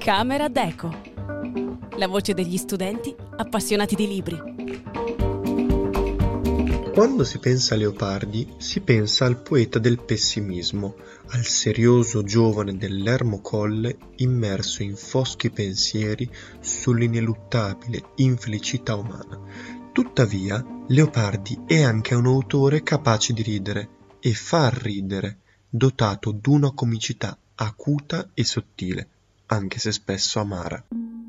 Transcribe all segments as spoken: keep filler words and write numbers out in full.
Camera Deco. La voce degli studenti appassionati di libri. Quando si pensa a Leopardi, si pensa al poeta del pessimismo, al serioso giovane dell'ermo Colle immerso in foschi pensieri sull'ineluttabile infelicità umana. Tuttavia, Leopardi è anche un autore capace di ridere e far ridere, dotato d'una comicità acuta e sottile, anche se spesso amara.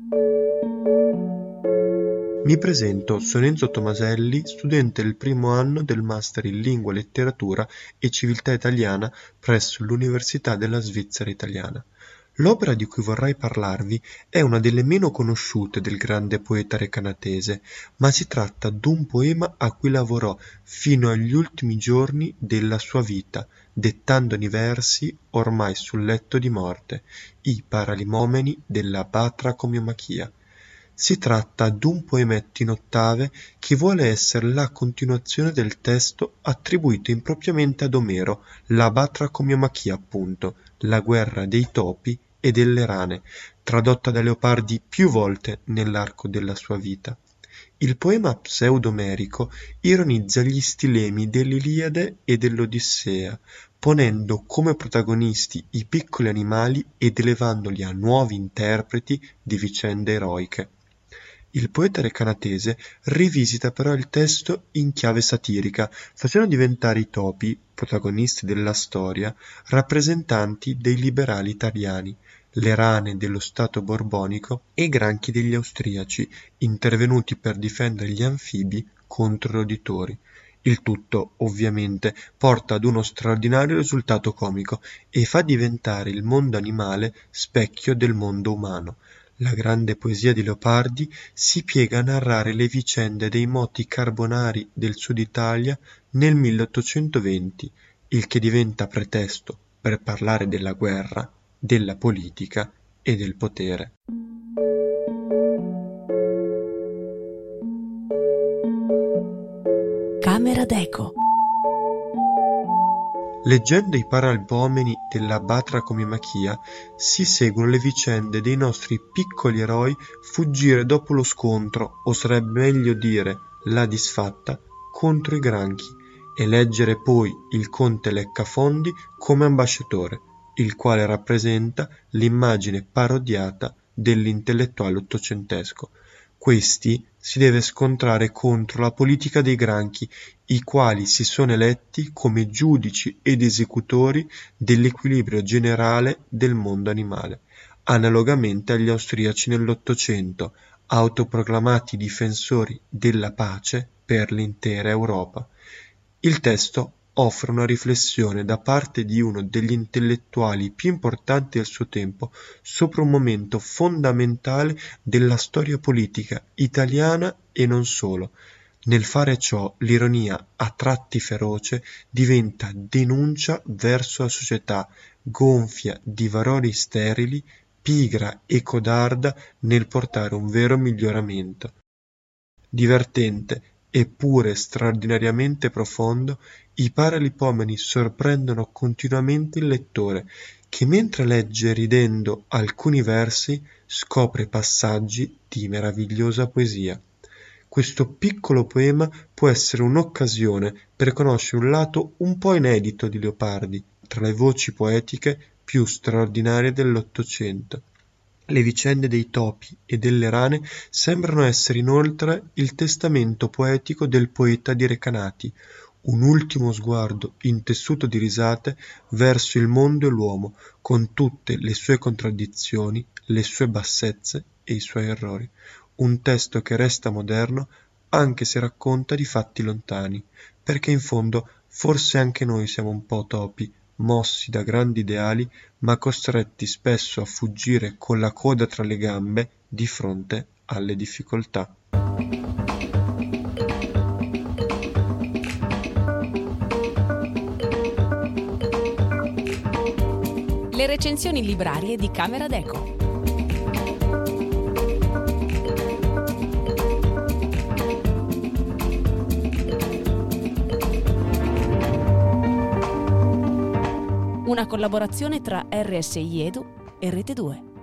Mi presento, sono Enzo Tomaselli, studente del primo anno del Master in Lingua, Letteratura e Civiltà Italiana presso l'Università della Svizzera Italiana. L'opera di cui vorrei parlarvi è una delle meno conosciute del grande poeta recanatese, ma si tratta d'un poema a cui lavorò fino agli ultimi giorni della sua vita, dettandone versi ormai sul letto di morte, i Paralimomeni della Batracomiomachia. Si tratta d'un poemetto in ottave che vuole essere la continuazione del testo attribuito impropriamente ad Omero, la Batracomiomachia appunto, la guerra dei topi e delle rane, tradotta da Leopardi più volte nell'arco della sua vita. Il poema pseudomerico ironizza gli stilemi dell'Iliade e dell'Odissea, ponendo come protagonisti i piccoli animali ed elevandoli a nuovi interpreti di vicende eroiche. Il poeta recanatese rivisita però il testo in chiave satirica, facendo diventare i topi, protagonisti della storia, rappresentanti dei liberali italiani, le rane dello Stato borbonico e i granchi degli austriaci, intervenuti per difendere gli anfibi contro i roditori. Il tutto, ovviamente, porta ad uno straordinario risultato comico e fa diventare il mondo animale specchio del mondo umano. La grande poesia di Leopardi si piega a narrare le vicende dei moti carbonari del Sud Italia nel milleottocentoventi, il che diventa pretesto per parlare della guerra, della politica e del potere. Camera Deco. Leggendo i Paralimomeni della Batracomiomachia si seguono le vicende dei nostri piccoli eroi fuggire dopo lo scontro, o sarebbe meglio dire la disfatta, contro i granchi, e leggere poi il conte Leccafondi come ambasciatore, il quale rappresenta l'immagine parodiata dell'intellettuale ottocentesco. Questi si deve scontrare contro la politica dei granchi, i quali si sono eletti come giudici ed esecutori dell'equilibrio generale del mondo animale, analogamente agli austriaci nell'Ottocento, autoproclamati difensori della pace per l'intera Europa. Il testo offre una riflessione da parte di uno degli intellettuali più importanti del suo tempo sopra un momento fondamentale della storia politica italiana e non solo. Nel fare ciò, l'ironia, a tratti feroce, diventa denuncia verso la società, gonfia di valori sterili, pigra e codarda nel portare un vero miglioramento. Divertente, eppure straordinariamente profondo, i Paralimomeni sorprendono continuamente il lettore, che mentre legge ridendo alcuni versi scopre passaggi di meravigliosa poesia. Questo piccolo poema può essere un'occasione per conoscere un lato un po' inedito di Leopardi, tra le voci poetiche più straordinarie dell'Ottocento. Le vicende dei topi e delle rane sembrano essere inoltre il testamento poetico del poeta di Recanati, un ultimo sguardo intessuto di risate verso il mondo e l'uomo, con tutte le sue contraddizioni, le sue bassezze e i suoi errori. Un testo che resta moderno anche se racconta di fatti lontani, perché in fondo forse anche noi siamo un po' topi, mossi da grandi ideali, ma costretti spesso a fuggire con la coda tra le gambe di fronte alle difficoltà. Le recensioni librarie di Camera Deco. Una collaborazione tra R S I Edu e Rete due.